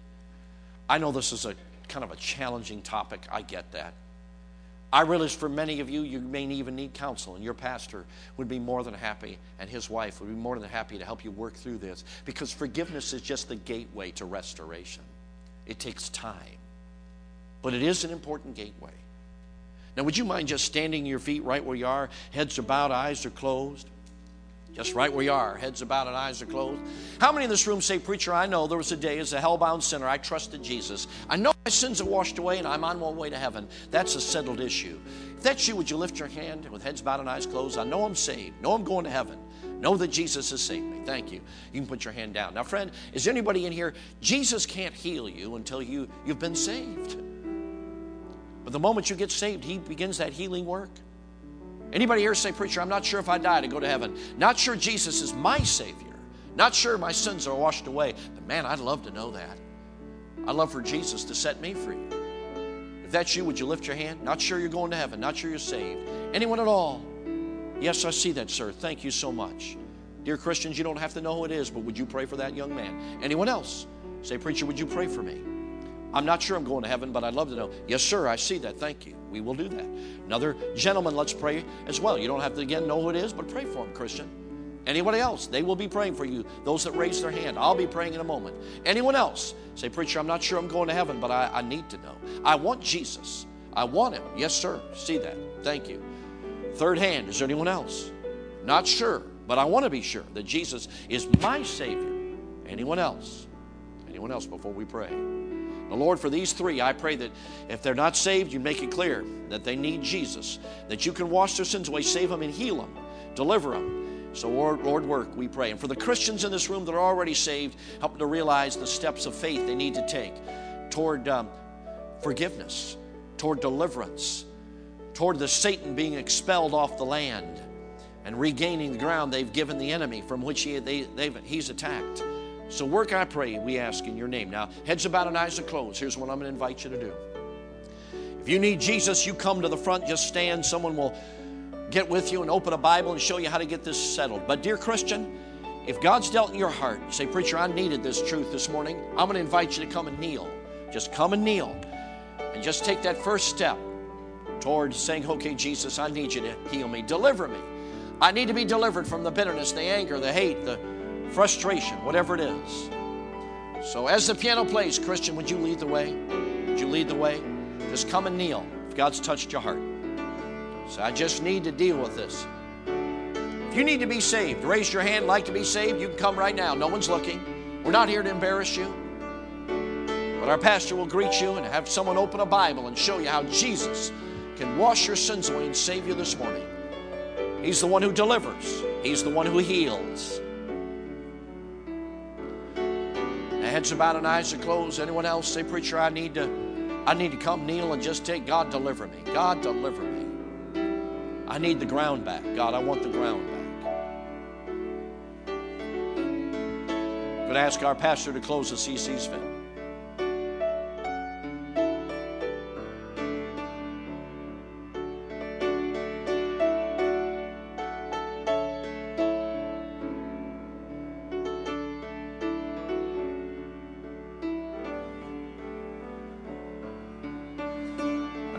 I know this is a kind of a challenging topic. I get that. I realize for many of you, you may even need counsel, and your pastor would be more than happy, and his wife would be more than happy to help you work through this, because forgiveness is just the gateway to restoration. It takes time, but it is an important gateway. Now, would you mind just standing to your feet right where you are? Heads are bowed, eyes are closed. Just right where you are, heads are bowed and eyes are closed. How many in this room say, Preacher, I know there was a day as a hell-bound sinner, I trusted Jesus. I know my sins are washed away and I'm on my way to heaven. That's a settled issue. If that's you, would you lift your hand with heads bowed and eyes closed? I know I'm saved. Know I'm going to heaven. Know that Jesus has saved me. Thank you. You can put your hand down. Now, friend, is there anybody in here? Jesus can't heal you until you've been saved. But the moment you get saved, he begins that healing work. Anybody here say, Preacher, I'm not sure if I die to go to heaven. Not sure Jesus is my Savior. Not sure my sins are washed away. But man, I'd love to know that. I'd love for Jesus to set me free. If that's you, would you lift your hand? Not sure you're going to heaven. Not sure you're saved. Anyone at all? Yes, I see that, sir. Thank you so much. Dear Christians, you don't have to know who it is, but would you pray for that young man? Anyone else? Say, Preacher, would you pray for me? I'm not sure I'm going to heaven, but I'd love to know. Yes, sir, I see that. Thank you. We will do that. Another gentleman, let's pray as well. You don't have to, again, know who it is, but pray for him, Christian. Anybody else? They will be praying for you. Those that raise their hand, I'll be praying in a moment. Anyone else? Say, Preacher, I'm not sure I'm going to heaven, but I need to know. I want Jesus. I want him. Yes, sir. See that. Thank you. Third hand, is there anyone else? Not sure, but I want to be sure that Jesus is my Savior. Anyone else? Anyone else before we pray? The Lord, for these three, I pray that if they're not saved, you make it clear that they need Jesus, that you can wash their sins away, save them and heal them, deliver them. So, Lord, work, we pray. And for the Christians in this room that are already saved, help them to realize the steps of faith they need to take toward forgiveness, toward deliverance, toward the Satan being expelled off the land and regaining the ground they've given the enemy from which he's attacked. So work, I pray, we ask in your name. Now, heads are bowed and eyes are closed. Here's what I'm going to invite you to do. If you need Jesus, you come to the front, just stand. Someone will get with you and open a Bible and show you how to get this settled. But dear Christian, if God's dealt in your heart, you say, Preacher, I needed this truth this morning. I'm going to invite you to come and kneel. Just come and kneel. And just take that first step towards saying, okay, Jesus, I need you to heal me. Deliver me. I need to be delivered from the bitterness, the anger, the hate, the frustration, whatever it is. So as the piano plays, Christian, would you lead the way? Would you lead the way? Just come and kneel if God's touched your heart. So I just need to deal with this. If you need to be saved, raise your hand, like to be saved, you can come right now. No one's looking. We're not here to embarrass you. But our pastor will greet you and have someone open a Bible and show you how Jesus can wash your sins away and save you this morning. He's the one who delivers. He's the one who heals. Heads are bowed and eyes are closed. Anyone else say, Preacher, I need to come kneel and just take, God, deliver me. God, deliver me. I need the ground back. God, I want the ground back. Could I ask our pastor to close as he sees fit?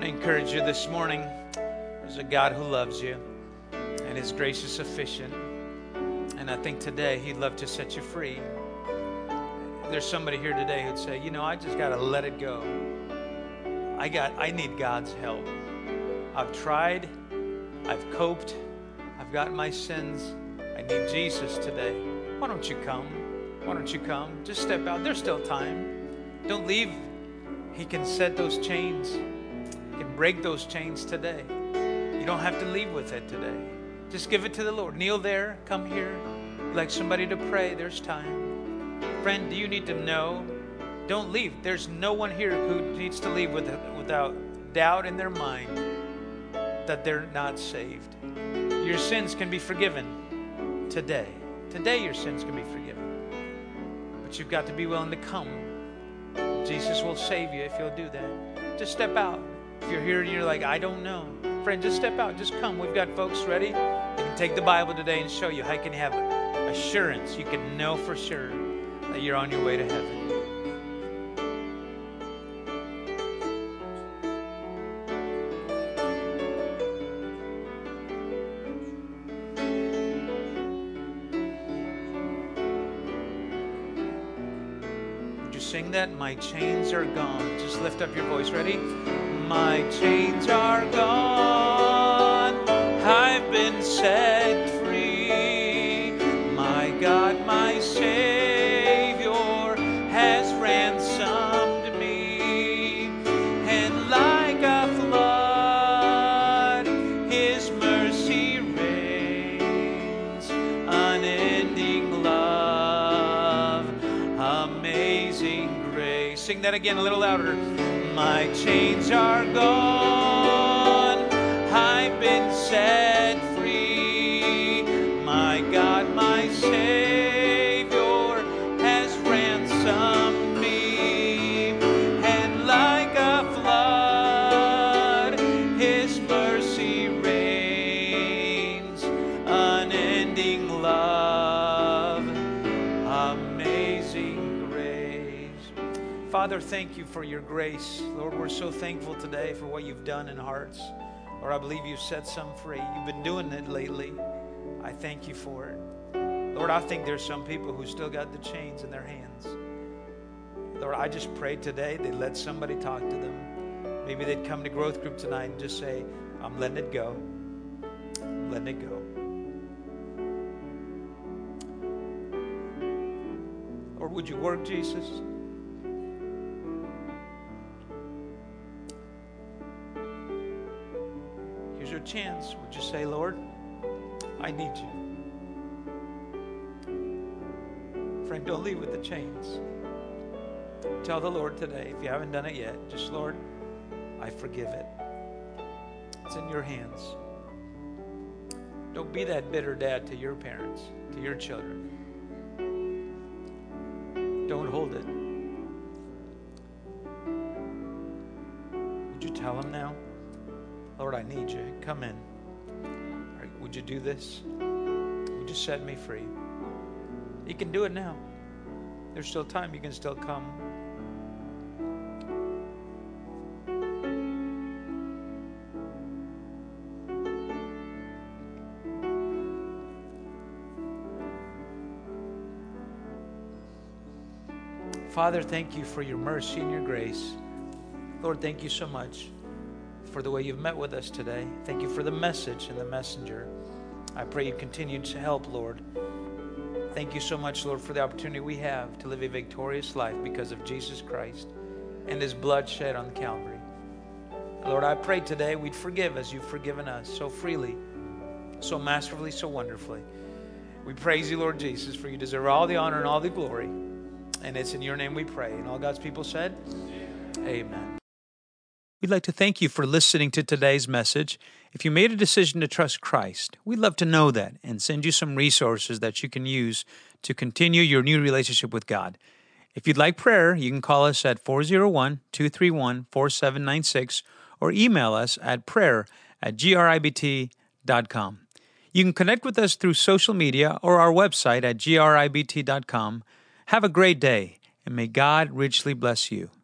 encourage you this morning. There's a God who loves you, and His grace is sufficient. And I think today He'd love to set you free. There's somebody here today who'd say, I just got to let it go. I need God's help. I've tried. I've coped. I've got my sins. I need Jesus today. Why don't you come? Why don't you come? Just step out. There's still time. Don't leave. He can set those chains. He can break those chains today. You don't have to leave with it today. Just give it to the Lord. Kneel there. Come here. You'd like somebody to pray. There's time. Friend, do you need to know? Don't leave. There's no one here who needs to leave without doubt in their mind that they're not saved. Your sins can be forgiven today. Today your sins can be forgiven. But you've got to be willing to come. Jesus will save you if you'll do that. Just step out. If you're here and you're like, I don't know. Friend, just step out. Just come. We've got folks ready. They can take the Bible today and show you how you can have assurance. You can know for sure that you're on your way to heaven. Would you sing that? My chains are gone. Just lift up your voice. Ready? My chains are gone. I've been set free. My God, my Savior has ransomed me, and like a flood His mercy reigns, unending love, amazing grace. Sing that again a little louder. My chains are gone, I've been set free, my God, my Savior me, and like a flood His mercy reigns, unending love, amazing grace. Father, thank you for your grace. Lord, we're so thankful today for what you've done in hearts. Lord, I believe you've set some free. You've been doing it lately. I thank you for it. Lord, I think there's some people who still got the chains in their hands. Lord, I just pray today they'd let somebody talk to them. Maybe they'd come to growth group tonight and just say, I'm letting it go. I'm letting it go. Lord, would you work, Jesus? Here's your chance. Would you say, Lord, I need you. Friend, don't leave with the chains. Tell the Lord today, if you haven't done it yet, just, Lord, I forgive it. It's in your hands. Don't be that bitter dad to your parents, to your children. Don't hold it. Would you tell them now? Lord, I need you. Come in. All right, would you do this? Would you set me free? You can do it now. There's still time. You can still come. Father, thank you for your mercy and your grace. Lord, thank you so much for the way you've met with us today. Thank you for the message and the messenger. I pray you continue to help, Lord. Thank you so much, Lord, for the opportunity we have to live a victorious life because of Jesus Christ and His blood shed on Calvary. Lord, I pray today we'd forgive as you've forgiven us so freely, so masterfully, so wonderfully. We praise you, Lord Jesus, for you deserve all the honor and all the glory. And it's in your name we pray. And all God's people said, Amen. We'd like to thank you for listening to today's message. If you made a decision to trust Christ, we'd love to know that and send you some resources that you can use to continue your new relationship with God. If you'd like prayer, you can call us at 401-231-4796 or email us at prayer@gribt.com. You can connect with us through social media or our website at gribt.com. Have a great day, and may God richly bless you.